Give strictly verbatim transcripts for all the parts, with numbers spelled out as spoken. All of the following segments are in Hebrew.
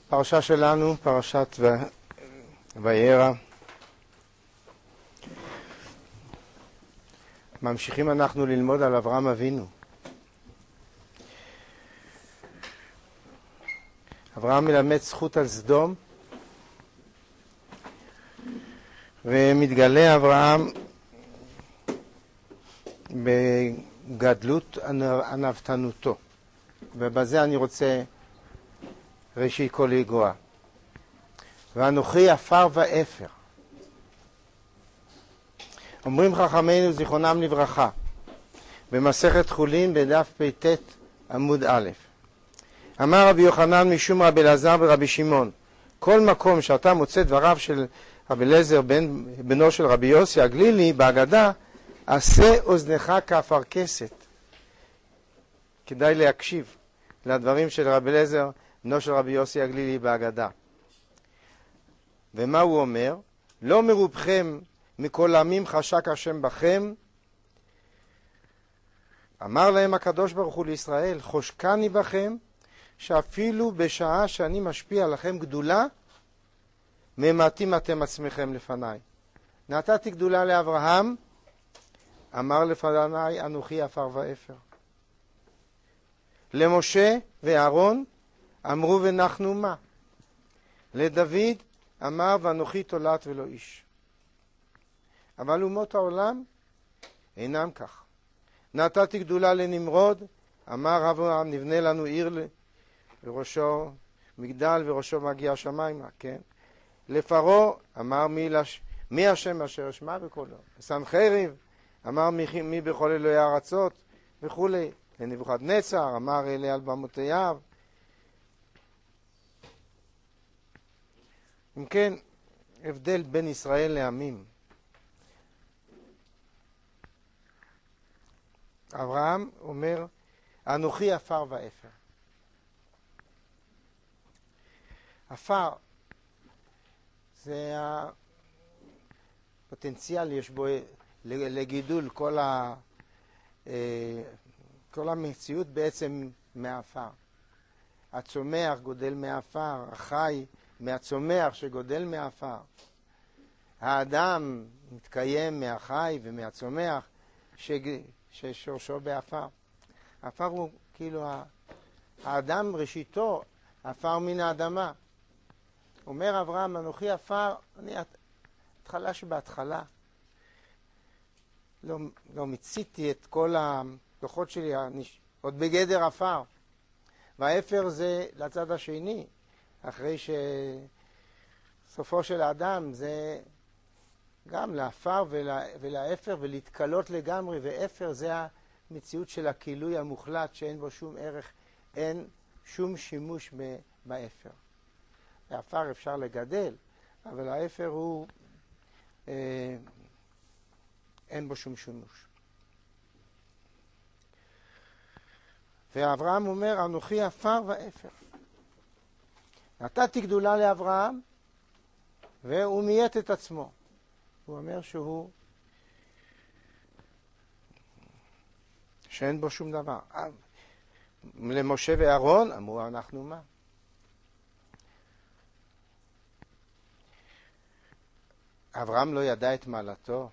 הפרשה שלנו, פרשת וירא. ממשיכים אנחנו ללמוד על אברהם אבינו. אברהם מלמד זכות על סדום, ומתגלה אברהם בגדלות ענוותנותו, ובזה אני רוצה ראשית כל לגוע. ואנוכי עפר ואפר. אומרים חכמינו זיכרונם לברכה במסכת חולין בדף פ"ט עמוד א', אמר רבי יוחנן משום רבי אלעזר ורבי שמעון, כל מקום שאתה מוצא דבריו של רבי אליעזר בן, בנו של רבי יוסי הגלילי בהגדה, עשה אוזנך כאפרכסת. כדאי להקשיב לדברים של רבי אליעזר בנו של רבי יוסי הגלילי בהגדה. ומה הוא אומר? לא מרובכם מכל עמים חשק השם בכם. אמר להם הקדוש ברוך הוא לישראל, חושקני בכם, שאפילו בשעה שאני משפיע לכם גדולה, ממעטים אתם עצמכם לפניי. נתתי גדולה לאברהם, אמר לפניי אנוכי עפר ואפר. למשה ואהרון אמרו ונחנו מה? לדוד אמר ואנוכי תולעת ולא איש. אבל אומות העולם אינם כך. נתתי גדולה לנמרוד, אמר אברהם נבנה לנו עיר לראשו מגדל וראשו מגיע השמיימה, כן? לפרעה אמר מי, לש... מי השם אשר אשמע בקולו. לסנחריב אמר מי, מי בכל אלוהי הארצות וכו'. לנבוכדנצר אמר אלה על במותיו. אם כן, הבדל בין ישראל לעמים. אברהם אומר, אנוכי עפר ואפר. עפר זה הפוטנציאל, יש בו לגידול, כל, ה, כל המציאות בעצם מעפר. הצומח גודל מעפר, החי מהצומח שגודל מעפר. האדם מתקיים מהחי ומהצומח ששורשו בעפר. עפר הוא כאילו האדם ראשיתו עפר מן האדמה. אומר אברהם אנוכי עפר, אני התחלה שבהתחלה לא, לא מציתי את כל הכוחות שלי עוד בגדר עפר. והאפר זה לצד השני, אחרי שסופו של האדם זה גם לעפר ולאפר ולהתקלות לגמרי, ואפר זה המציאות של הכילוי המוחלט שאין בו שום ערך, אין שום שימוש באפר. באפר אפשר לגדל, אבל האפר הוא אה, אין בו שום שימוש. ואברהם אומר אנוכי עפר ואפר. נתתי גדולה לאברהם והוא מייט את עצמו. הוא אומר שהוא שאין בו שום דבר. למשה ואהרון אמרו אנחנו מה? אברהם לא ידע את מעלתו.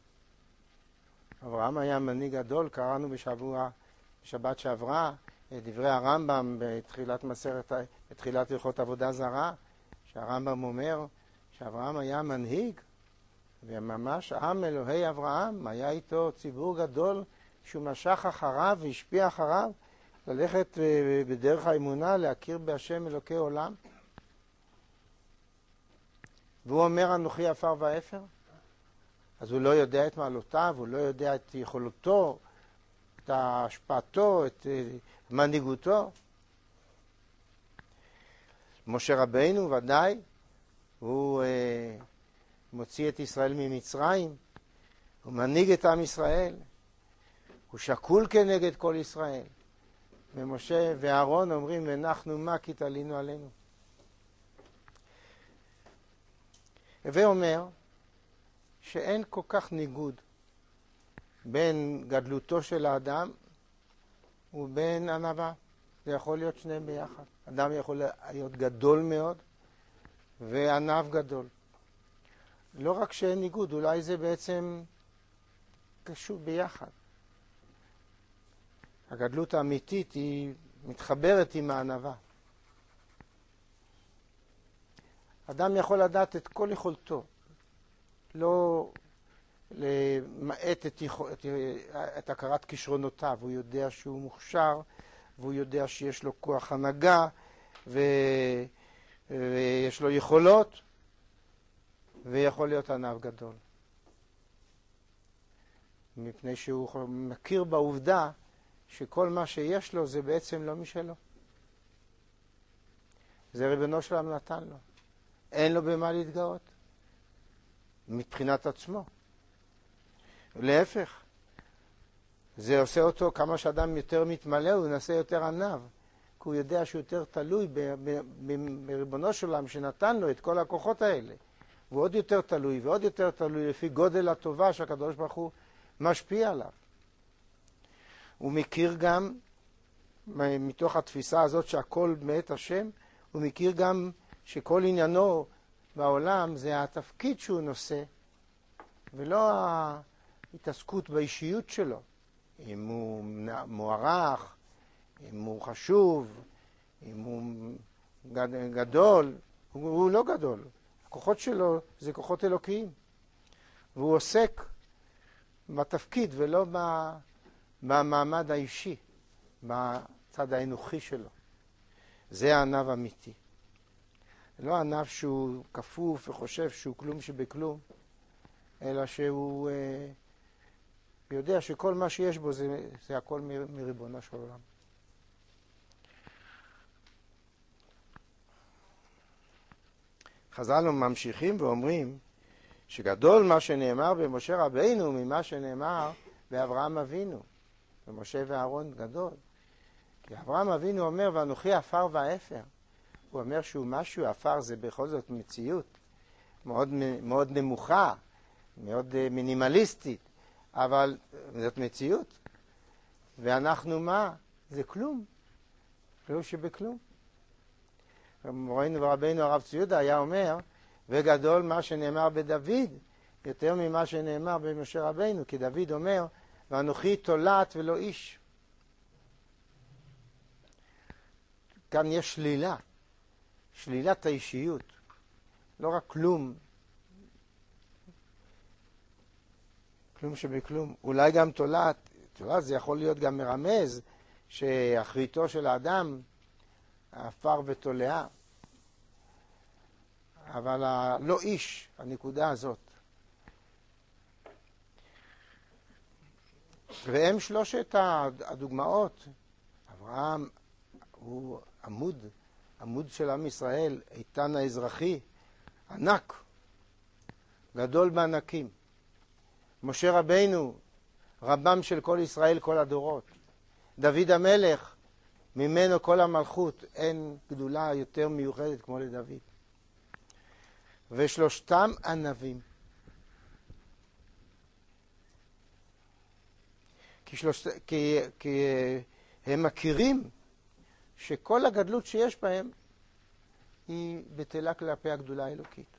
אברהם היה מנהיג גדול. קראנו בשבוע, בשבת שעברה את דברי הרמב"ם בתחילת מסכת, בתחילת הלכות עבודה זרה, שהרמב"ם אומר שאברהם היה מנהיג, וממש עם אלוהי אברהם, היה איתו ציבור גדול שהוא משך אחריו והשפיע אחריו ללכת בדרך האמונה, להכיר בהשם אלוקי עולם. והוא אומר אנוכי עפר ואפר. אז הוא לא יודע את מעלותיו, הוא לא יודע את יכולתו, את השפעתו, את מנהיגותו. משה רבינו ודאי, הוא אה, מוציא את ישראל ממצרים, הוא מנהיג את עם ישראל, הוא שקול כנגד כל ישראל. ומשה ואהרון אומרים ונחנו מה כי תלינו עלינו. הווה אומר שאין כל כך ניגוד בין גדלותו של האדם ובין ענווה, זה יכול להיות שניהם ביחד. אדם יכול להיות גדול מאוד וענב גדול. לא רק שאין ניגוד, אולי זה בעצם קשור ביחד. הגדלות האמיתית היא מתחברת עם הענבה. אדם יכול לדעת את כל יכולתו, לא למעט את, את, את הכרת כישרונותיו. הוא יודע שהוא מוכשר, והוא יודע שיש לו כוח הנהגה, ו, ויש לו יכולות, ויכול להיות ענב גדול. מפני שהוא מכיר בעובדה שכל מה שיש לו זה בעצם לא משלו. זה ריבונו של עולם נתן לו. אין לו במה להתגאות מבחינת עצמו. להפך, זה עושה אותו, כמה שאדם יותר מתמלא, הוא נעשה יותר ענב, כי הוא יודע שהוא יותר תלוי בריבונו של עולם שנתן לו את כל הכוחות האלה. והוא עוד יותר תלוי ועוד יותר תלוי לפי גודל הטובה שהקדוש ברוך הוא משפיע עליו. הוא מכיר גם, מתוך התפיסה הזאת שהכל מאת השם, הוא מכיר גם שכל עניינו בעולם זה התפקיד שהוא נושא, ולא ההתעסקות באישיות שלו. אם הוא מוערך, אם הוא חשוב, אם הוא גדול, הוא, הוא לא גדול. הכוחות שלו זה כוחות אלוקיים. והוא עוסק בתפקיד ולא במעמד האישי, בצד האנוכי שלו. זה הענב אמיתי. לא ענב שהוא כפוף וחושב שהוא כלום שבכלום, אלא שהוא אה, יודע שכל מה שיש בו זה, זה הכל מ, מריבונו של עולם. חז"ל ממשיכים ואומרים שגדול מה שנאמר במשה רבינו ממה שנאמר באברהם אבינו. במשה ואהרון גדול. כי אברהם אבינו אומר, ואנוכי עפר ואפר. הוא אומר שהוא משהו, עפר זה בכל זאת מציאות מאוד, מאוד נמוכה, מאוד מינימליסטית, אבל זאת מציאות. ואנחנו מה? זה כלום. כלום שבכלום. מורנו ורבינו הרב צבי יהודה היה אומר, וגדול מה שנאמר בדוד, יותר ממה שנאמר במשה רבינו, כי דוד אומר, ואנוכי תולעת ולא איש. כאן יש שלילה, שלילת האישיות, לא רק כלום, כלום שבכלום, אולי גם תולעת, תולעת זה יכול להיות גם מרמז, שאחריתו של האדם, עפר ותולעה, אבל לא איש, הנקודה הזאת. והם שלושת הדוגמאות. אברהם הוא עמוד, עמוד של עם ישראל, איתן האזרחי, ענק, גדול בענקים. משה רבינו, רבם של כל ישראל כל הדורות. דוד המלך, ממנו כל המלכות, אין גדולה יותר מיוחדת כמו לדוד. ושלושתם ענבים. כי, שלושת, כי, כי הם מכירים שכל הגדלות שיש בהם היא בטלה כלפי הגדולה האלוקית.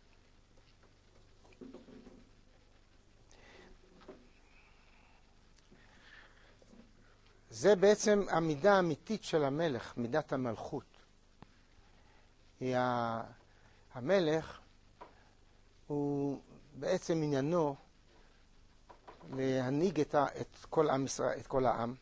זה בעצם המידה האמיתית של המלך, מידת המלכות. היא המלך הוא בעצם עניינו להנהיג את, ה, את, כל עם ישראל, את כל העם,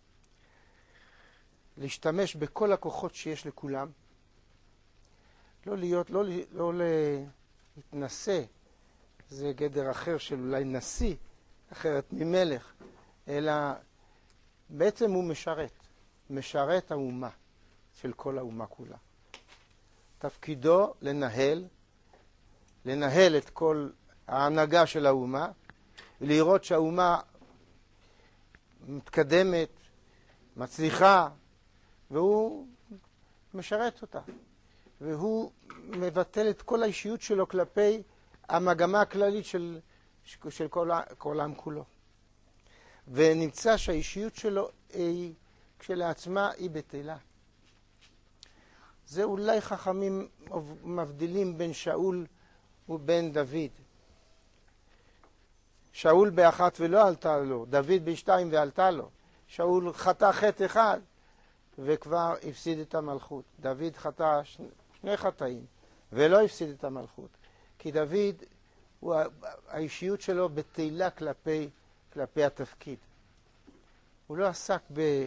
להשתמש בכל הכוחות שיש לכולם, לא להיות, לא, לא להתנסה, זה גדר אחר של אולי נשיא, אחרת ממלך, אלא בעצם הוא משרת, משרת האומה של כל האומה כולה. תפקידו לנהל, לנהל את כל ההנהגה של האומה, ולראות שהאומה מתקדמת, מצליחה, והוא משרת אותה. והוא מבטל את כל האישיות שלו כלפי המגמה הכללית של, של כל, כל העם כולו. ונמצא שהאישיות שלו היא כשלעצמה היא בטלה. זה אולי חכמים מבדילים בין שאול ובין דוד. שאול באחת ולא עלתה לו, דוד בשתיים ועלתה לו. שאול חטא חטא אחד וכבר הפסיד את המלכות. דוד חטא שני, שני חטאים ולא הפסיד את המלכות. כי דוד, הוא, האישיות שלו בטלה כלפי, כלפי התפקיד. הוא לא עסק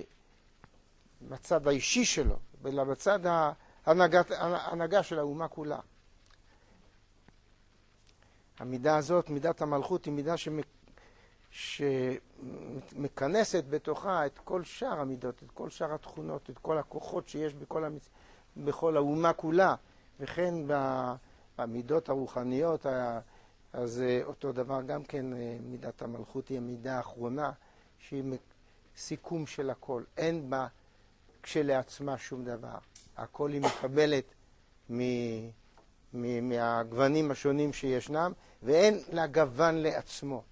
בצד האישי שלו, אלא בצד ההנהגה של האומה כולה. המידה הזאת, מידת המלכות, היא מידה שמק... שמכנסת בתוכה את כל שאר המידות, את כל שאר התכונות, את כל הכוחות שיש בכל, המצ... בכל האומה כולה, וכן במידות הרוחניות. אז אותו דבר גם כן, מידת המלכות היא המידה האחרונה, שהיא סיכום של הכל. אין בה כשלעצמה שום דבר. הכל היא מקבלת מ... מ... מהגוונים השונים שישנם, ואין לה גוון לעצמו.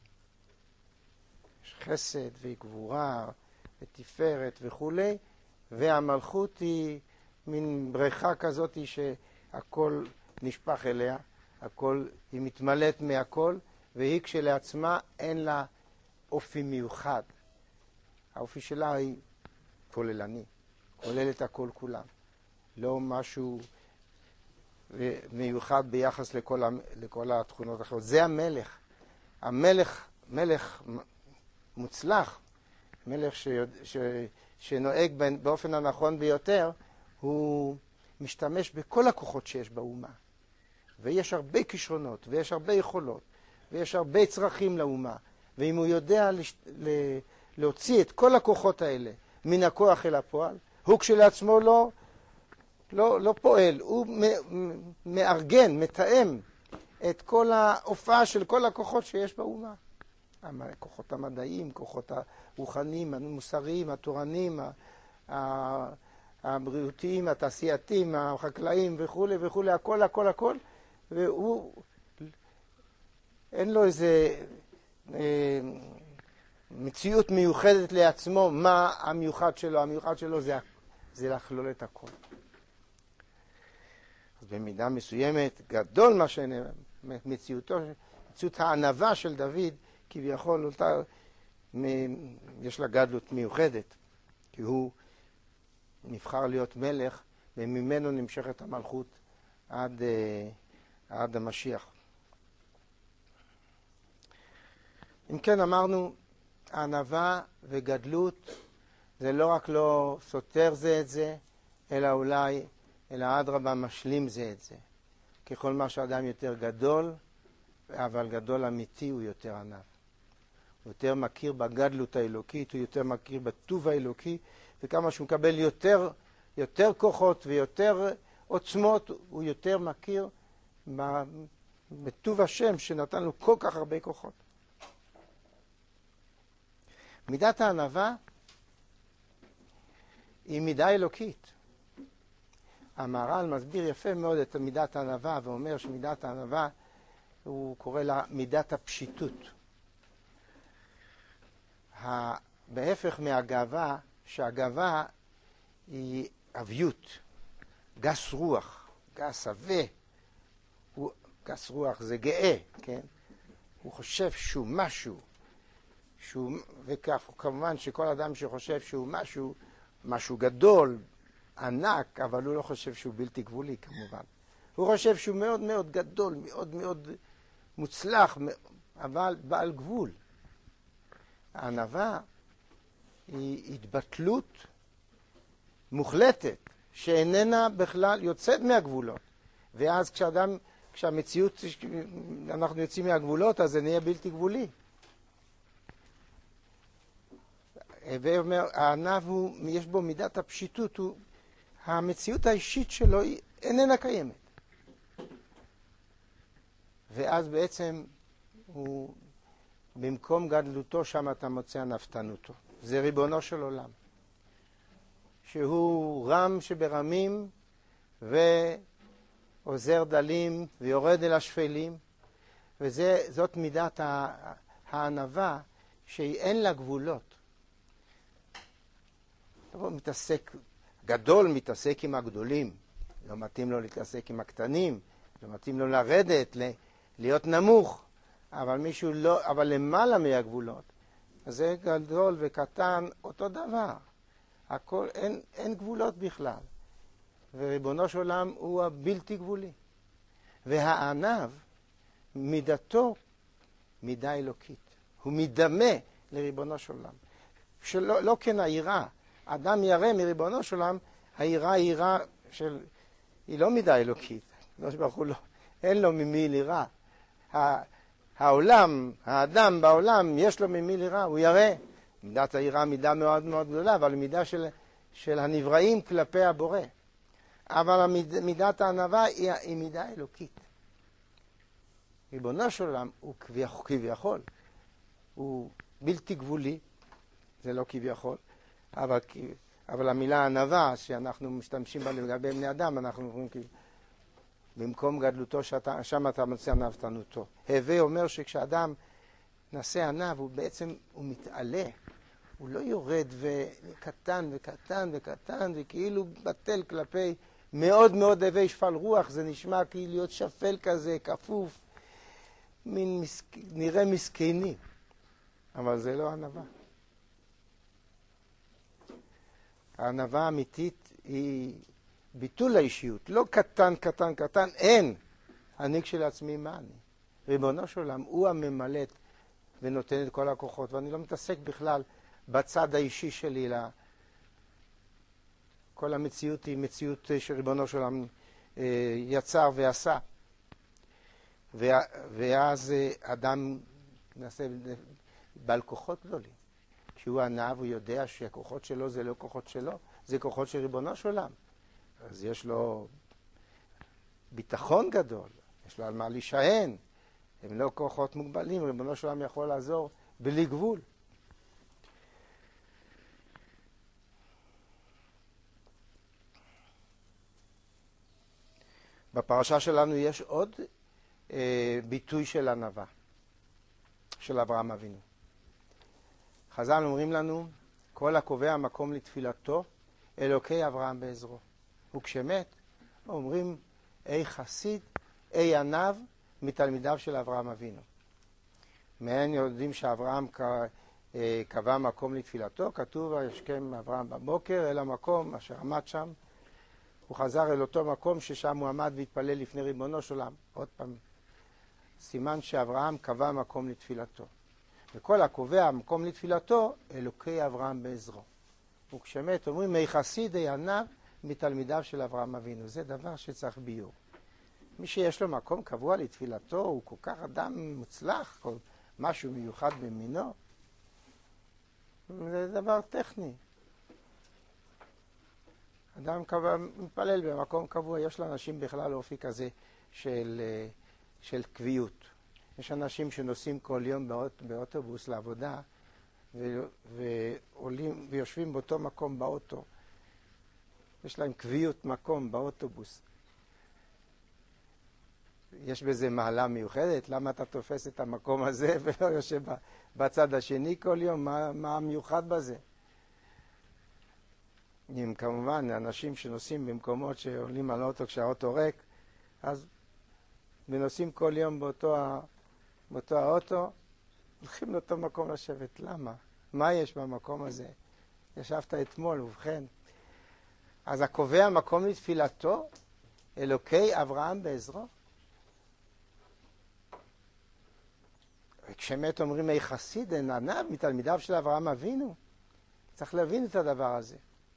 יש חסד וגבורה ותפארת וכו', והמלכות היא מין בריכה כזאת שהכל נשפך אליה, הכל, היא מתמלאת מהכל, והיא כשלעצמה אין לה אופי מיוחד. האופי שלה היא כוללני, כולל את הכל כולם. לא משהו מיוחד ביחס לכל, לכל התכונות האחרות. זה המלך. המלך, מלך מוצלח, מלך ש, ש, שנוהג באופן הנכון ביותר, הוא משתמש בכל הכוחות שיש באומה. ויש הרבה כישרונות, ויש הרבה יכולות, ויש הרבה צרכים לאומה. ואם הוא יודע לש... ל... להוציא את כל הכוחות האלה מן הכוח אל הפועל, הוא כשלעצמו לא, לא, לא פועל, הוא מארגן, מתאם את כל ההופעה של כל הכוחות שיש באומה. הכוחות המדעיים, כוחות הרוחניים, המוסריים, התורניים, הבריאותיים, התעשייתיים, החקלאים וכו' וכו', הכל, הכל, הכל, והוא, אין לו איזה אה, מציאות מיוחדת לעצמו, מה המיוחד שלו. המיוחד שלו זה, זה לכלול את הכל. אז במידה מסוימת, גדול מה שמציאותו, מציאות הענווה של דוד, כביכול אותה, יש לה גדלות מיוחדת, כי הוא נבחר להיות מלך, וממנו נמשכת המלכות עד, עד המשיח. אם כן, אמרנו, ענווה וגדלות זה לא רק לא סותר זה את זה, אלא אולי, אלא אדרבה משלים זה את זה. ככל מה שאדם יותר גדול, אבל גדול אמיתי, הוא יותר ענב. הוא יותר מכיר בגדלות האלוקית, הוא יותר מכיר בטוב האלוקי, וכמה שהוא מקבל יותר, יותר כוחות ויותר עוצמות, הוא יותר מכיר בטוב השם שנתן לו כל כך הרבה כוחות. מידת הענווה היא מידה אלוקית. המהר"ל מסביר יפה מאוד את מידת הענווה, ואומר שמידת הענווה, הוא קורא לה מידת הפשיטות. בהפך מהגאווה, שהגאווה היא אביות, גס רוח, גס עבה. הוא, גס רוח זה גאה, כן? הוא חושב שהוא משהו, שהוא, וכמובן שכל אדם שחושב שהוא משהו, משהו גדול, ענק, אבל הוא לא חושב שהוא בלתי גבולי כמובן. הוא חושב שהוא מאוד מאוד גדול, מאוד מאוד מוצלח, אבל בעל גבול. הענווה היא התבטלות מוחלטת, שאיננה בכלל יוצאת מהגבולות. ואז כשאדם, כשהמציאות, אנחנו יוצאים מהגבולות, אז זה נהיה בלתי גבולי. ואומר, הענב הוא, יש בו מידת הפשיטות, הוא, המציאות האישית שלו היא איננה קיימת. ואז בעצם הוא, במקום גדלותו, שם אתה מוצא ענוותנותו. זה ריבונו של עולם. שהוא רם שברמים ועוזר דלים ויורד אל השפלים. וזאת מידת הענווה שאין לה גבולות. הוא מתעסק, גדול מתעסק עם הגדולים, לא מתאים לו להתעסק עם הקטנים, לא מתאים לו לרדת, להיות נמוך, אבל מישהו לא, אבל למעלה מהגבולות, אז זה גדול וקטן אותו דבר, הכל, אין, אין גבולות בכלל, וריבונו של עולם הוא הבלתי גבולי, והענב מידתו מידה אלוקית, הוא מדמה לריבונו של עולם, שלא, לא כן היראה, אדם ירא מריבונו של עולם, היראה היא יראה של, היא לא מידה אלוקית, לא שבחו לא, אין לו ממי ליראה, העולם, האדם בעולם יש לו ממי ליראה, הוא ירא, מידת היראה מידה מאוד מאוד גדולה, אבל מידה של, של הנבראים כלפי הבורא, אבל המיד, מידת הענווה היא, היא מידה אלוקית. ריבונו של עולם הוא כביכול, כביכול, הוא בלתי גבולי, זה לא כביכול, אבל, אבל המילה ענווה שאנחנו משתמשים בה לגבי בני אדם, אנחנו אומרים כאילו, במקום גדלותו, שאתה, שם אתה מוצא ענוותנותו. הווה אומר שכשאדם נעשה ענב, הוא בעצם, הוא מתעלה, הוא לא יורד וקטן וקטן וקטן, וכאילו בטל כלפי מאוד מאוד הווה שפל רוח, זה נשמע כאילו להיות שפל כזה, כפוף, מין מסק... נראה מסכני, אבל זה לא ענווה. הענווה האמיתית היא ביטול האישיות, לא קטן, קטן, קטן, אין. אני כשלעצמי מה אני? ריבונו של עולם, הוא הממלט ונותן את כל הכוחות, ואני לא מתעסק בכלל בצד האישי שלי, לה... כל המציאות היא מציאות שריבונו של עולם יצר ועשה. ואז אדם נעשה בעל כוחות גדולים. כשהוא ענב, הוא יודע שהכוחות שלו זה לא כוחות שלו, זה כוחות של ריבונו של עולם. אז יש לו ביטחון גדול, יש לו על מה להישען. הם לא כוחות מוגבלים, ריבונו של עולם יכול לעזור בלי גבול. בפרשה שלנו יש עוד אה, ביטוי של ענווה, של אברהם אבינו. חז"ל אומרים לנו, כל הקובע מקום לתפילתו, אלוקי אברהם בעזרו. וכשמת, אומרים, אי חסיד, אי ענב, מתלמידיו של אברהם אבינו. מהן יודעים שאברהם קבע מקום לתפילתו, כתוב, וישכם אברהם בבוקר אל המקום אשר עמד שם, הוא חזר אל אותו מקום ששם הוא עמד והתפלל לפני ריבונו של עולם. עוד פעם, סימן שאברהם קבע מקום לתפילתו. וכל הקובע מקום לתפילתו, אלוקי אברהם בעזרו. וכשמת אומרים, מי חסיד אי ענב מתלמידיו של אברהם אבינו. זה דבר שצריך ביור. מי שיש לו מקום קבוע לתפילתו, הוא כל כך אדם מוצלח, כל משהו מיוחד במינו. זה דבר טכני. אדם קבע, מפלל במקום קבוע, יש לאנשים בכלל אופי כזה של, של קביעות. יש אנשים שנוסעים כל יום באות, באוטובוס לעבודה, ו, ועולים, ויושבים באותו מקום באוטו. יש להם קביעות מקום באוטובוס. יש בזה מעלה מיוחדת, למה אתה תופס את המקום הזה ולא יושב בצד השני כל יום? מה, מה המיוחד בזה? אם כמובן אנשים שנוסעים במקומות שעולים על אוטו כשהאוטו ריק, אז ונוסעים כל יום באותו, באותו האוטו, הולכים לאותו מקום לשבת. למה? מה יש במקום הזה? ישבת אתמול, ובכן. אז הקובע מקום לתפילתו, אלוקי אברהם בעזרו. וכשמת אומרים, אי חסיד, אין ענב, מתלמידיו של אברהם אבינו. צריך להבין את הדבר הזה.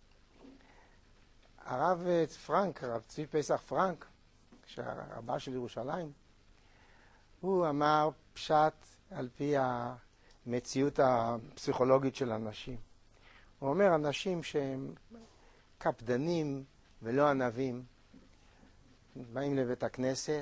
הרב פרנק, הרב צבי פסח פרנק, שהרבה של ירושלים, הוא אמר פשט על פי המציאות הפסיכולוגית של אנשים. הוא אומר, אנשים שהם קפדנים ולא ענבים, באים לבית הכנסת,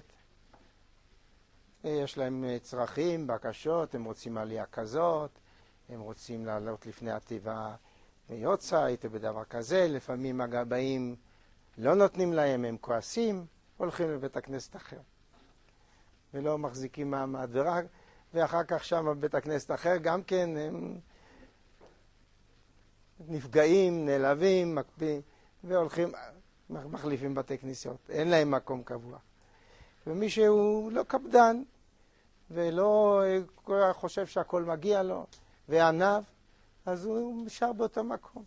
יש להם צרכים, בקשות, הם רוצים עלייה כזאת, הם רוצים לעלות לפני הטבע מיוצאית בדבר כזה, לפעמים הגבאים לא נותנים להם, הם כועסים, הולכים לבית הכנסת אחר. ולא מחזיקים מעמד, ורק, ואחר כך שם בבית הכנסת אחר גם כן הם נפגעים, נעלבים, מקפיאים, והולכים, מחליפים בתי כנסיות. אין להם מקום קבוע. ומי שהוא לא קפדן, ולא חושב שהכל מגיע לו, ועניו, אז הוא נשאר באותו מקום.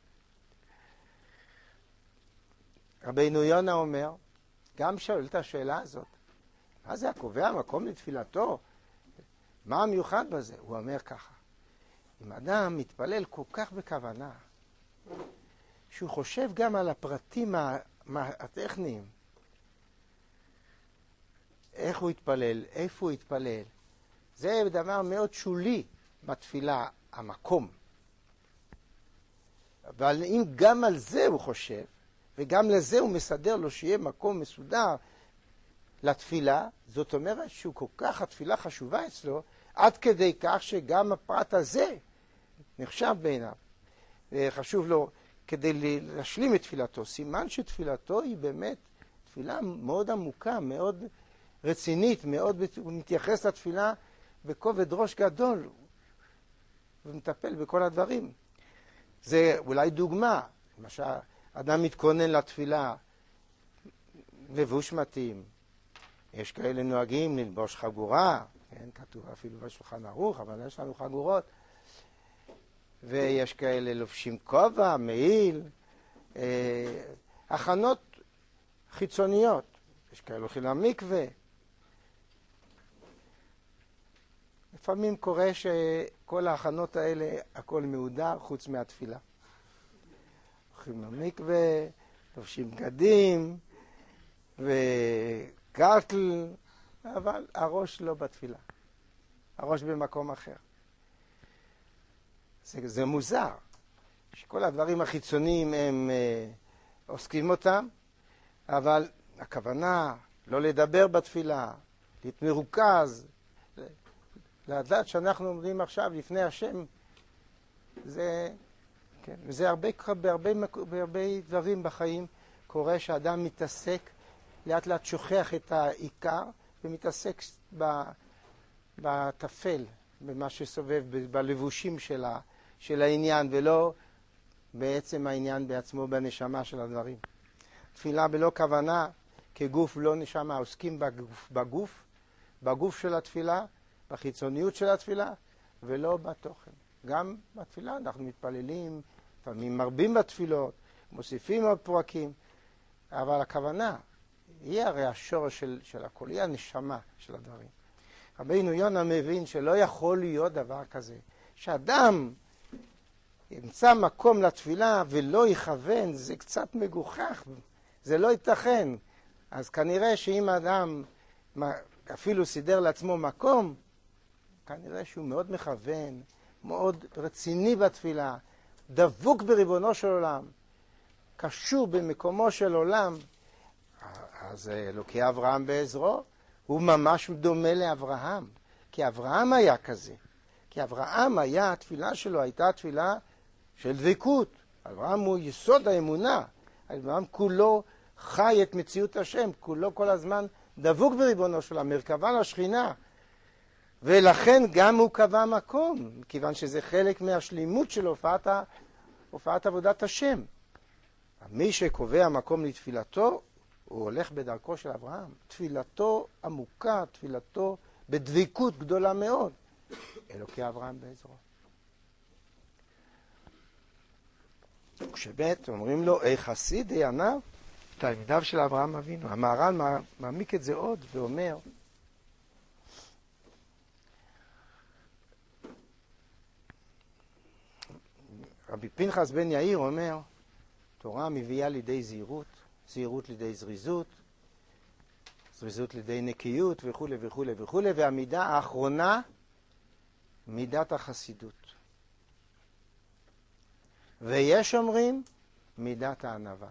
רבינו יונה אומר, גם שואל את השאלה הזאת, מה זה הקובע מקום לתפילתו? מה המיוחד בזה? הוא אומר ככה, אם אדם מתפלל כל כך בכוונה, שהוא חושב גם על הפרטים הטכניים, איך הוא יתפלל, איפה הוא יתפלל, זה דבר מאוד שולי בתפילה, המקום. אבל אם גם על זה הוא חושב, וגם לזה הוא מסדר לו שיהיה מקום מסודר לתפילה, זאת אומרת שהוא כל כך, התפילה חשובה אצלו, עד כדי כך שגם הפרט הזה נחשב בעיניו. חשוב לו כדי להשלים את תפילתו. סימן שתפילתו היא באמת תפילה מאוד עמוקה, מאוד רצינית, מאוד מתייחס לתפילה בכובד ראש גדול, ומטפל בכל הדברים. זה אולי דוגמה, למשל, אדם מתכונן לתפילה, לבוש מתאים. יש כאלה נוהגים ללבוש חגורה, כן, כתוב אפילו בשולחן ערוך, אבל יש לנו חגורות. ויש כאלה לובשים כובע, מעיל, אה, הכנות חיצוניות. יש כאלה הולכים למקווה. לפעמים קורה שכל ההכנות האלה, הכל מהודר חוץ מהתפילה. הולכים למקווה, לובשים בגדים, וגרטל, אבל הראש לא בתפילה. הראש במקום אחר. זה, זה מוזר, שכל הדברים החיצוניים הם אה, עוסקים אותם, אבל הכוונה לא לדבר בתפילה, להיות מרוכז, לדעת שאנחנו עומדים עכשיו לפני השם, זה, כן, וזה הרבה, בהרבה, בהרבה דברים בחיים קורה שאדם מתעסק, לאט לאט שוכח את העיקר, ומתעסק בתפל, במה שסובב, בלבושים של, ה, של העניין, ולא בעצם העניין בעצמו בנשמה של הדברים. תפילה בלא כוונה, כגוף לא נשמה, עוסקים בגוף, בגוף, בגוף של התפילה, בחיצוניות של התפילה, ולא בתוכן. גם בתפילה אנחנו מתפללים, לפעמים מרבים בתפילות, מוסיפים עוד פרקים, אבל הכוונה היא הרי השורש של, של הכל, היא הנשמה של הדברים. רבינו יונה מבין שלא יכול להיות דבר כזה, שאדם ימצא מקום לתפילה ולא יכוון, זה קצת מגוחך, זה לא ייתכן. אז כנראה שאם האדם אפילו סידר לעצמו מקום, כנראה שהוא מאוד מכוון, מאוד רציני בתפילה, דבוק בריבונו של עולם, קשור במקומו של עולם. אז אלוקי אברהם בעזרו, הוא ממש דומה לאברהם, כי אברהם היה כזה. כי אברהם היה, התפילה שלו הייתה תפילה של דבקות. אברהם הוא יסוד האמונה. אברהם כולו חי את מציאות השם, כולו כל הזמן דבוק בריבונו של עולם, מרכבה לשכינה. ולכן גם הוא קבע מקום, כיוון שזה חלק מהשלימות של הופעת, הופעת עבודת השם. מי שקובע מקום לתפילתו, הוא הולך בדרכו של אברהם. תפילתו עמוקה, תפילתו בדביקות גדולה מאוד. אלוקי אברהם בעזרו. כשבית אומרים לו, אי חסיד, אי עניו, תלמידיו של אברהם אבינו. המהר"ל מעמיק את זה עוד ואומר, רבי פנחס בן יאיר אומר, תורה מביאה לידי זהירות, זהירות לידי זריזות, זריזות לידי נקיות וכו' וכו' וכו', והמידה האחרונה, מידת החסידות. ויש אומרים, מידת הענווה.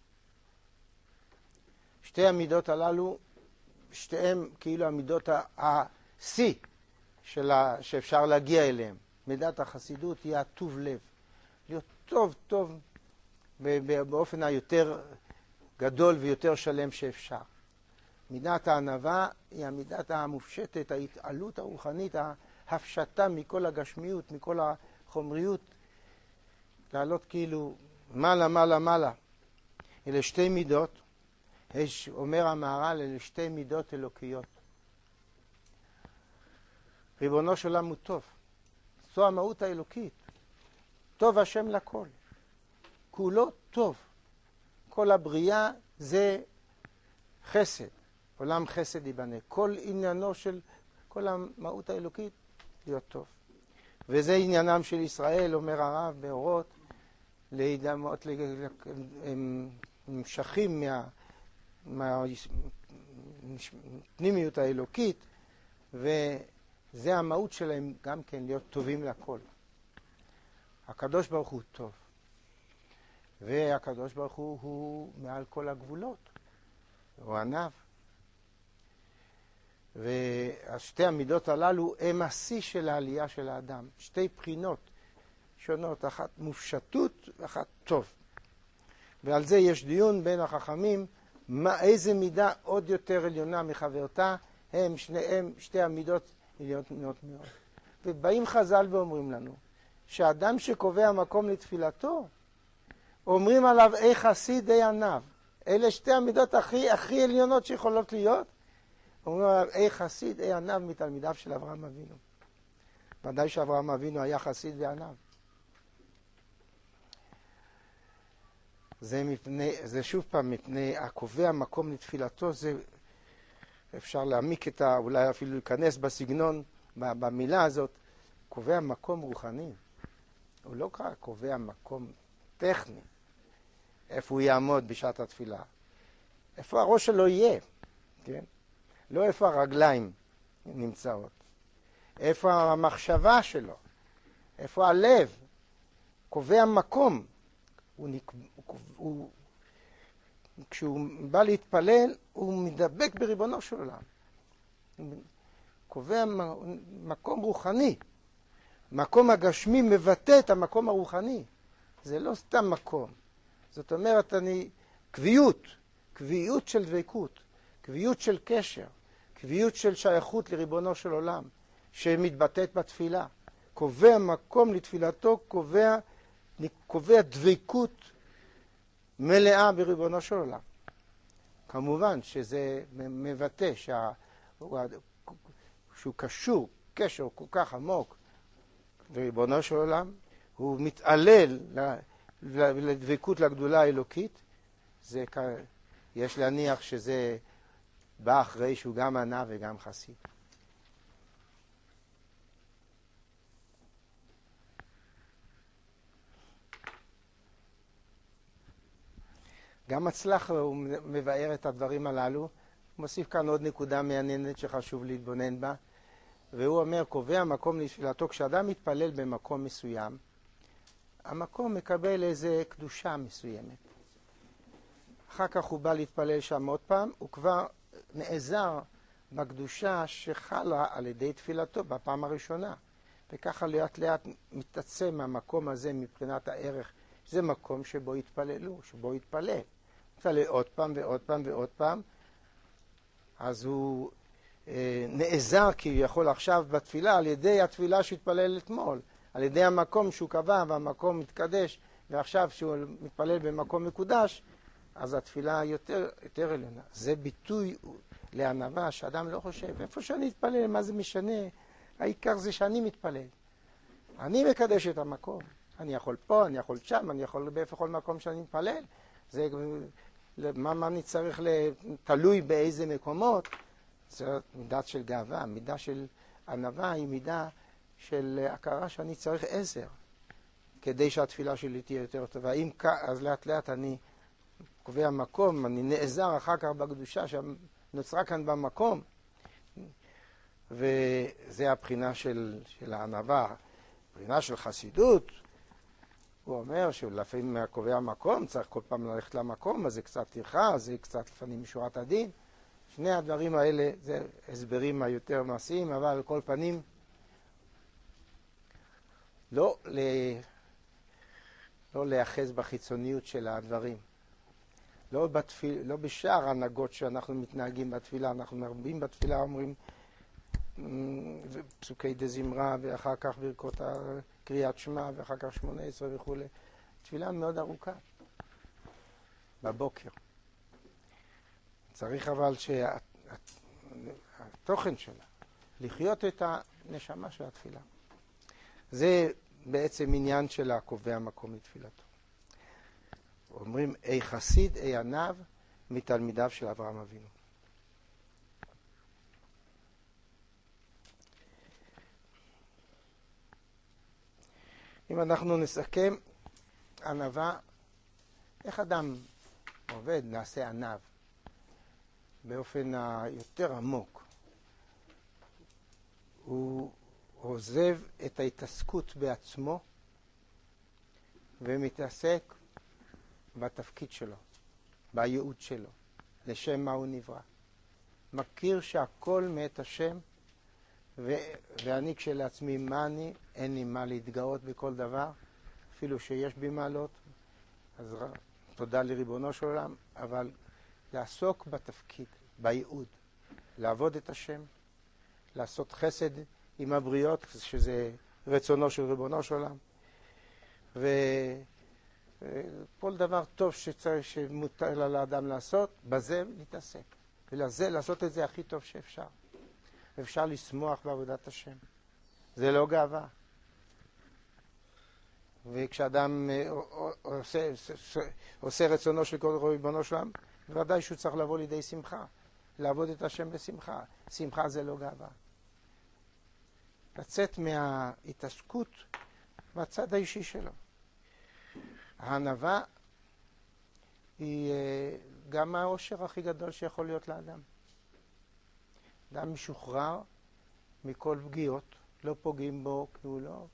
שתי המידות הללו, שתיהן כאילו המידות השיא שאפשר להגיע אליהן. מידת החסידות היא הטוב לב. להיות טוב טוב באופן היותר גדול ויותר שלם שאפשר. מידת הענווה היא המידת המופשטת, ההתעלות הרוחנית, ההפשטה מכל הגשמיות, מכל החומריות, לעלות כאילו מעלה מעלה מעלה. אלה שתי מידות, יש, אומר המהר"ל, אלה שתי מידות אלוקיות. ריבונו של עולם הוא טוב. זו המהות האלוקית. טוב השם לכל. כולו טוב. כל הבריאה זה חסד. עולם חסד ייבנה. כל עניינו של כל המהות האלוקית להיות טוב. וזה עניינם של ישראל, אומר הרב, באורות, להידמות, הם נמשכים מה, מהפנימיות האלוקית, וזה המהות שלהם גם כן להיות טובים לכל. הקדוש ברוך הוא טוב, והקדוש ברוך הוא הוא מעל כל הגבולות, הוא ענב. ושתי המידות הללו הם השיא של העלייה של האדם. שתי בחינות שונות, אחת מופשטות ואחת טוב. ועל זה יש דיון בין החכמים, מה, איזה מידה עוד יותר עליונה מחברתה, הם שניהם, שתי המידות עליונות מאוד מאוד. ובאים חז"ל ואומרים לנו, שאדם שקובע מקום לתפילתו, אומרים עליו אי חסיד אי ענב. אלה שתי המידות הכי, הכי עליונות שיכולות להיות, אומרים עליו אי חסיד אי ענב מתלמידיו של אברהם אבינו. ודאי שאברהם אבינו היה חסיד וענב. זה, מפני, זה שוב פעם מפני הקובע מקום לתפילתו, זה אפשר להעמיק את ה... אולי אפילו להיכנס בסגנון, במילה הזאת, קובע מקום רוחני. הוא לא קובע מקום טכני, איפה הוא יעמוד בשעת התפילה. איפה הראש שלו יהיה, כן? לא איפה הרגליים נמצאות. איפה המחשבה שלו, איפה הלב. קובע מקום. הוא, הוא, הוא, כשהוא בא להתפלל, הוא מדבק בריבונו של עולם. הוא קובע מקום רוחני. מקום הגשמי מבטא את המקום הרוחני. זה לא סתם מקום. זאת אומרת, אני, קביעות, קביעות של דבקות, קביעות של קשר, קביעות של שייכות לריבונו של עולם, שמתבטאת בתפילה. קובע מקום לתפילתו, קובע, קובע דבקות מלאה בריבונו של עולם. כמובן שזה מבטא שה, שהוא קשור, קשר כל כך עמוק לריבונו של עולם, הוא מתעלל לדבקות לגדולה האלוקית. זה, יש להניח שזה בא אחרי שהוא גם ענה וגם חסיד. גם הצלח הוא מבאר את הדברים הללו. הוא מוסיף כאן עוד נקודה מעניינת שחשוב להתבונן בה, והוא אומר, קובע מקום לתפילתו. כשאדם מתפלל במקום מסוים, המקום מקבל איזה קדושה מסוימת. אחר כך הוא בא להתפלל שם עוד פעם, הוא כבר נעזר בקדושה שחלה על ידי תפילתו בפעם הראשונה. וככה לאט לאט מתעצם המקום הזה מבחינת הערך. זה מקום שבו התפללו, שבו התפלל. מתפלל עוד פעם ועוד פעם ועוד פעם. אז הוא אה, נעזר כביכול עכשיו בתפילה על ידי התפילה שהתפלל אתמול. על ידי המקום שהוא קבע והמקום מתקדש, ועכשיו שהוא מתפלל במקום מקודש, אז התפילה יותר, יותר עליונה. זה ביטוי לענווה שאדם לא חושב, איפה שאני מתפלל, מה זה משנה? העיקר זה שאני מתפלל. אני מקדש את המקום. אני יכול פה, אני יכול שם, אני יכול בכל מקום שאני מתפלל. זה, מה, מה אני צריך, תלוי באיזה מקומות. זה מידה של גאווה, מידה של ענווה היא מידה של הכרה שאני צריך עזר, כדי שהתפילה שלי תהיה יותר טובה. אם כך, אז לאט לאט אני קובע מקום, אני נעזר אחר כך בקדושה שנוצרה כאן במקום. וזה הבחינה של, של הענווה. הבחינה של חסידות, הוא אומר שלפעמים קובע מקום, צריך כל פעם ללכת למקום, אז זה קצת טרחה, זה קצת לפעמים משורת הדין. שני הדברים האלה זה הסברים היותר מעשיים, אבל על כל פנים, לא, ל... לא להיאחז בחיצוניות של הדברים. לא, בתפיל... לא בשאר הנהגות שאנחנו מתנהגים בתפילה, אנחנו מרבים בתפילה, אומרים פסוקי דזמרה, ואחר כך ברכות קריאת שמע, ואחר כך שמונה עשרה וכו'. תפילה מאוד ארוכה. בבוקר. צריך אבל שהתוכן שלה, לחיות את הנשמה של התפילה. זה בעצם עניין של הקובע מקום לתפילתו. אומרים, אי חסיד, אי עניו, מתלמידיו של אברהם אבינו. אם אנחנו נסכם, ענווה, איך אדם עובד, נעשה עניו, באופן היותר עמוק. הוא עוזב את ההתעסקות בעצמו, ומתעסק בתפקיד שלו, בייעוד שלו, לשם מה הוא נברא. מכיר שהכל מאת השם, ו- ואני כשלעצמי מה אני, אין לי מה להתגאות בכל דבר, אפילו שיש בי מעלות, אז ר... תודה לריבונו של עולם, אבל לעסוק בתפקיד, בייעוד, לעבוד את השם, לעשות חסד עם הבריות, שזה רצונו של ריבונו של עולם, וכל דבר טוב שצריך, שמותר לאדם לעשות, בזה להתעסק, ולזה לעשות את זה הכי טוב שאפשר. אפשר לשמוח בעבודת השם. זה לא גאווה. וכשאדם עושה, עושה רצונו של כל ריבונו של עולם, בוודאי שהוא צריך לבוא לידי שמחה. לעבוד את השם בשמחה. שמחה זה לא גאווה. לצאת מההתעסקות בצד האישי שלו. הענווה היא גם העושר הכי גדול שיכול להיות לאדם. אדם משוחרר מכל פגיעות, לא פוגעים בו, כי הוא לא,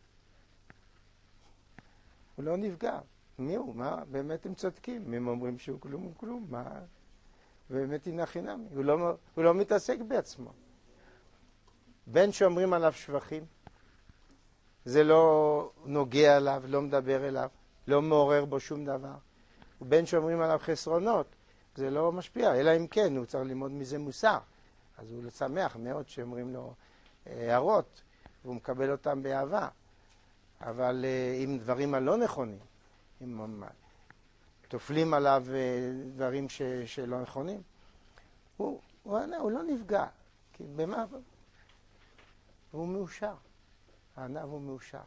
הוא לא נפגע. מי הוא? מה? באמת הם צודקים. הם אומרים שהוא כלום הוא כלום. מה? באמת אינה חינמי. הוא לא, הוא לא מתעסק בעצמו. בין שאומרים עליו שבחים, זה לא נוגע אליו, לא מדבר אליו, לא מעורר בו שום דבר. ובין שאומרים עליו חסרונות, זה לא משפיע, אלא אם כן, הוא צריך ללמוד מזה מוסר. אז הוא שמח מאוד שאומרים לו הערות, והוא מקבל אותם באהבה. אבל אם דברים הלא נכונים, אם תופלים עליו דברים ש, שלא נכונים, הוא, הוא, הוא לא נפגע. כי במה? הוא מאושר. הענב הוא מאושר.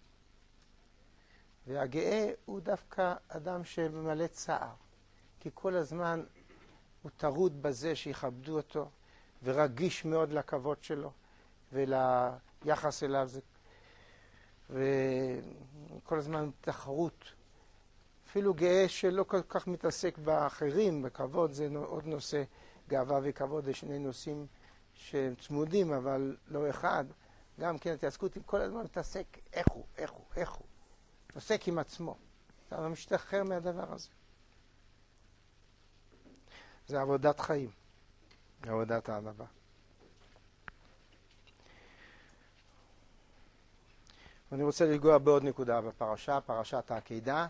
והגאה הוא דווקא אדם שממלא צער. כי כל הזמן הוא טרוד בזה שיכבדו אותו, ורגיש מאוד לכבוד שלו, וליחס אליו. זה... וכל הזמן תחרות. אפילו גאה שלא כל כך מתעסק באחרים, בכבוד, זה עוד נושא, גאווה וכבוד, זה שני נושאים שצמודים, אבל לא אחד. גם כן התעסקות עם כל הזמן מתעסק איך הוא, איך הוא, איך הוא. מתעסק עם עצמו. אתה משתחרר מהדבר הזה. זה עבודת חיים. עבודת הענווה. אני רוצה לגוע בעוד נקודה בפרשה, פרשת העקידה.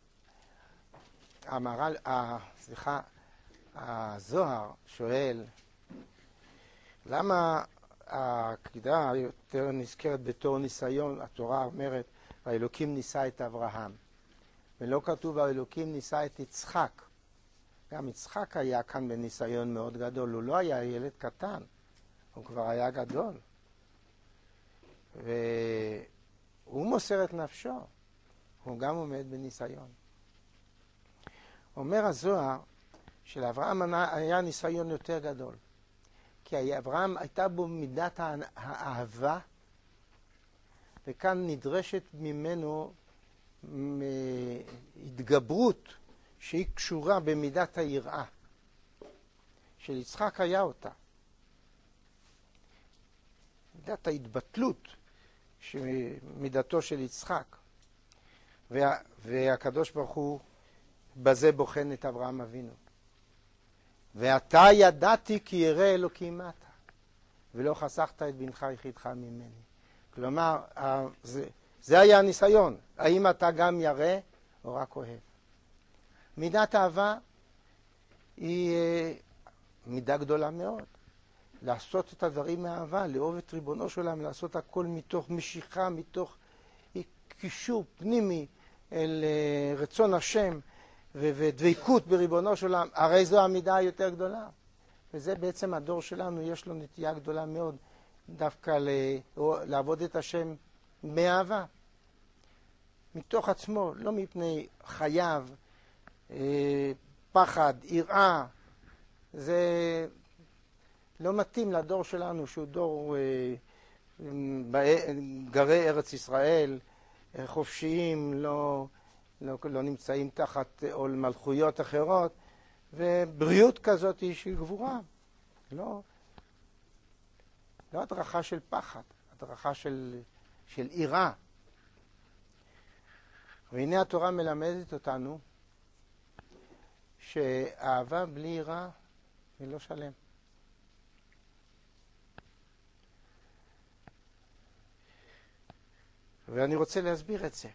המהר"ל, סליחה, הזוהר שואל, למה העקידה יותר נזכרת בתור ניסיון? התורה אומרת, האלוקים ניסה את אברהם. ולא כתוב, האלוקים ניסה את יצחק. גם יצחק היה כאן בניסיון מאוד גדול. הוא לא היה ילד קטן, הוא כבר היה גדול. והוא מוסר את נפשו. הוא גם עומד בניסיון. אומר הזוהר, שלאברהם היה ניסיון יותר גדול. כי אברהם הייתה בו מידת האהבה, וכאן נדרשת ממנו התגברות שהיא קשורה במידת היראה. של יצחק היה אותה. מידת ההתבטלות מידתו של יצחק. וה, והקדוש ברוך הוא בזה בוחן את אברהם אבינו. ואתה ידעתי כי ירא אלוקים אתה, ולא חסכת את בנך יחידך ממני. כלומר, זה, זה היה הניסיון. האם אתה גם ירא או רק אוהב? מידת אהבה היא מידה גדולה מאוד. לעשות את הדברים מאהבה, לאהוב את ריבונו של עולם, לעשות הכל מתוך משיכה, מתוך קישור פנימי אל רצון השם ודבקות בריבונו של עולם, הרי זו המידה היותר גדולה. וזה בעצם הדור שלנו, יש לו נטייה גדולה מאוד דווקא לעבוד את השם מאהבה. מתוך עצמו, לא מפני חייו, פחד, יראה. זה לא מתאים לדור שלנו, שהוא דור גרי ארץ ישראל, חופשיים, לא, לא, לא נמצאים תחת עול מלכויות אחרות, ובריאות כזאת היא של גבורה. לא, לא הדרכה של פחד, הדרכה של, של יראה. והנה התורה מלמדת אותנו שאהבה בלי יראה היא לא שלם. ואני רוצה להסביר את זה.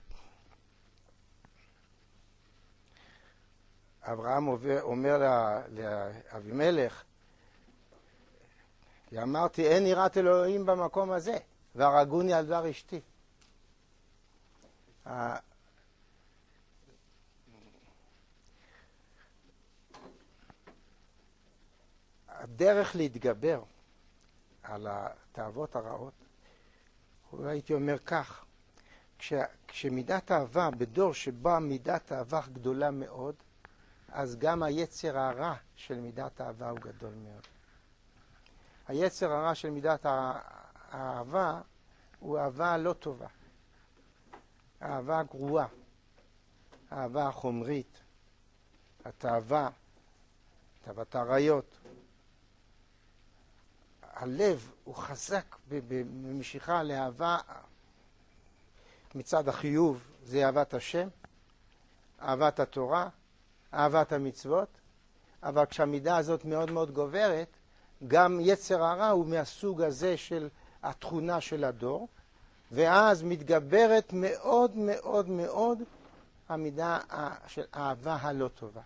אברהם אומר לאבימלך, כי אמרתי אין יראת אלוהים במקום הזה, והרגוני על דבר אשתי. הדרך להתגבר על התאוות הרעות, הייתי אומר כך, כש, כשמידת האהבה, בדור שבה מידת האהבה גדולה מאוד, אז גם היצר הרע של מידת האהבה הוא גדול מאוד. היצר הרע של מידת האהבה הוא אהבה לא טובה. אהבה גרועה. אהבה חומרית. התאווה, תאוות העריות. הלב הוא חזק במשיכה לאהבה מצד החיוב, זה אהבת השם, אהבת התורה, אהבת המצוות, אבל כשהמידה הזאת מאוד מאוד גוברת, גם יצר הרע הוא מהסוג הזה של התכונה של הדור, ואז מתגברת מאוד מאוד מאוד המידה של אהבה הלא טובה.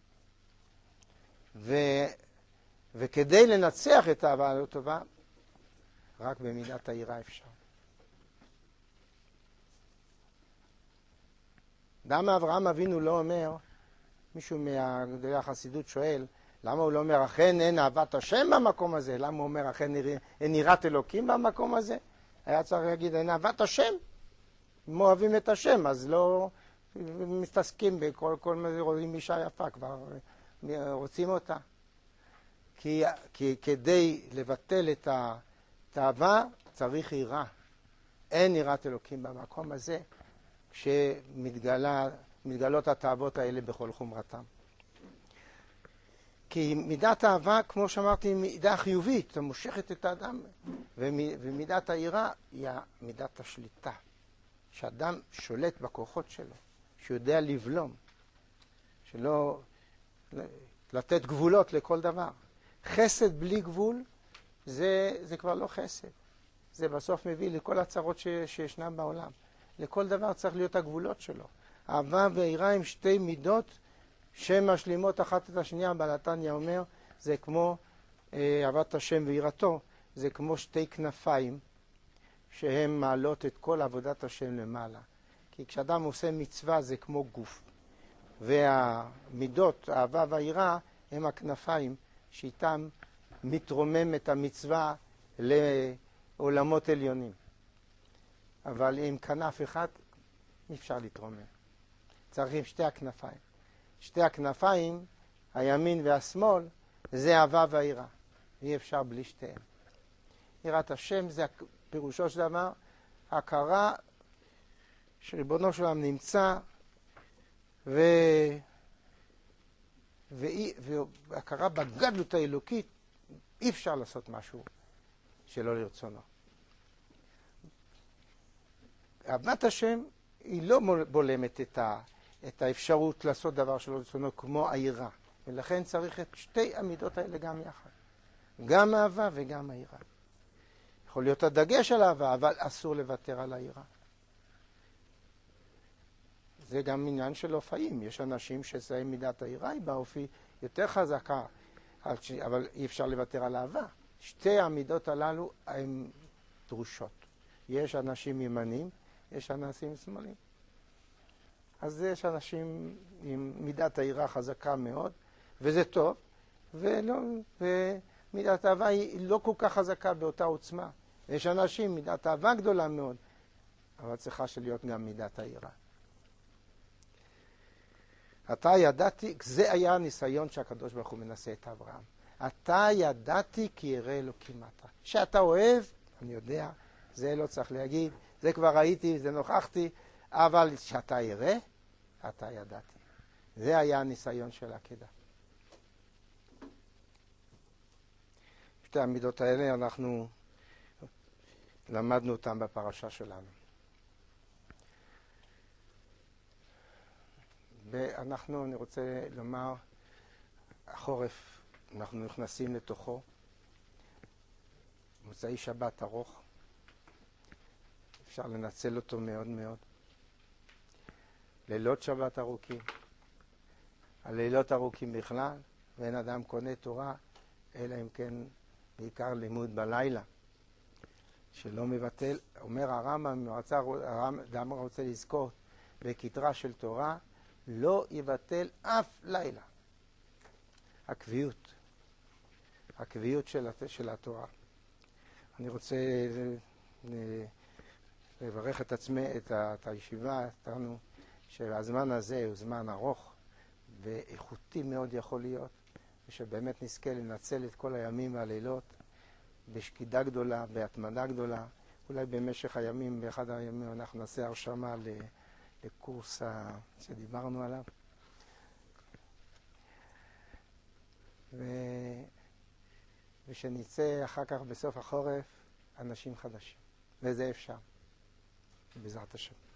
ו... וכדי לנצח את האהבה הלא טובה, רק במידת היראה אפשר. למה אברהם אבינו לא אומר, מישהו מהגדולי החסידות שואל, למה הוא לא אומר, אכן אין אהבת השם במקום הזה? למה הוא אומר, אכן אין יראת אלוקים במקום הזה? היה צריך להגיד, אין אהבת השם. אם אוהבים את השם, אז לא מסתסקים בכל כל מה זה, רואים אישה יפה, כבר רוצים אותה. כי, כי כדי לבטל את התאווה, צריך יראה. אין יראת אלוקים במקום הזה, כשמתגלות התאוות האלה בכל חומרתם. כי מידת האהבה, כמו שאמרתי, היא מידה חיובית, מושכת את האדם, ומידת היראה היא מידת השליטה. שאדם שולט בכוחות שלו, שיודע לבלום, שלא לתת גבולות לכל דבר. חסד בלי גבול זה, זה כבר לא חסד. זה בסוף מביא לכל הצרות ש, שישנם בעולם. לכל דבר צריך להיות הגבולות שלו. אהבה ויראה הם שתי מידות שמשלימות אחת את השנייה. בעל התניא אומר, זה כמו אה, אהבת השם ויראתו, זה כמו שתי כנפיים שהן מעלות את כל עבודת השם למעלה. כי כשאדם עושה מצווה זה כמו גוף. והמידות, האהבה והיראה, הם הכנפיים שאיתם מתרומם את המצווה לעולמות עליונים. אבל עם כנף אחד אי אפשר להתרומם. צריכים שתי הכנפיים. שתי הכנפיים, הימין והשמאל, זה אהבה והיראה. אי אפשר בלי שתיהם. יראת השם זה פירושו של דבר, הכרה שריבונו של עולם נמצא, ו... והכרה בגדלות האלוקית, אי אפשר לעשות משהו שלא לרצונו. אהבת השם היא לא בולמת את, ה... את האפשרות לעשות דבר שלא לרצונו כמו היראה. ולכן צריך את שתי המידות האלה גם יחד. גם אהבה וגם היראה. יכול להיות הדגש על אהבה, אבל אסור לוותר על היראה. זה גם עניין של אופיים. יש אנשים שזה מידת היראה היא באופי יותר חזקה, אבל אי אפשר לוותר על אהבה. שתי המידות הללו הן דרושות. יש אנשים ימנים, יש אנשים שמאלים. אז יש אנשים עם מידת היראה חזקה מאוד, וזה טוב, ולא, ומידת האהבה היא לא כל כך חזקה באותה עוצמה. יש אנשים, מידת אהבה גדולה מאוד, אבל צריכה להיות גם מידת היראה. אתה ידעתי, זה היה הניסיון שהקדוש ברוך הוא מנסה את אברהם. אתה ידעתי כי ירא אלוקים אתה. שאתה אוהב, אני יודע, זה לא צריך להגיד, זה כבר ראיתי, זה נוכחתי, אבל שאתה ירא, אתה ידעתי. זה היה הניסיון של העקדה. שתי המידות האלה אנחנו למדנו אותן בפרשה שלנו. ואנחנו, אני רוצה לומר, החורף, אנחנו נכנסים לתוכו, מוצאי שבת ארוך, אפשר לנצל אותו מאוד מאוד. לילות שבת ארוכים, הלילות ארוכים בכלל, ואין אדם קונה תורה, אלא אם כן בעיקר לימוד בלילה, שלא מבטל, אומר הרמב"ם, הרמב"ם רוצה לזכות בכתרה של תורה, לא יבטל אף לילה. הקביעות, הקביעות של, של התורה. אני רוצה לברך את עצמי, את, את הישיבה, אותנו, שהזמן הזה הוא זמן ארוך ואיכותי מאוד יכול להיות, ושבאמת נזכה לנצל את כל הימים והלילות בשקידה גדולה, בהתמדה גדולה. אולי במשך הימים, באחד הימים אנחנו נעשה הרשמה לקורס שדיברנו עליו. ו... ושנצא אחר כך בסוף החורף אנשים חדשים. וזה אפשר, בעזרת השם.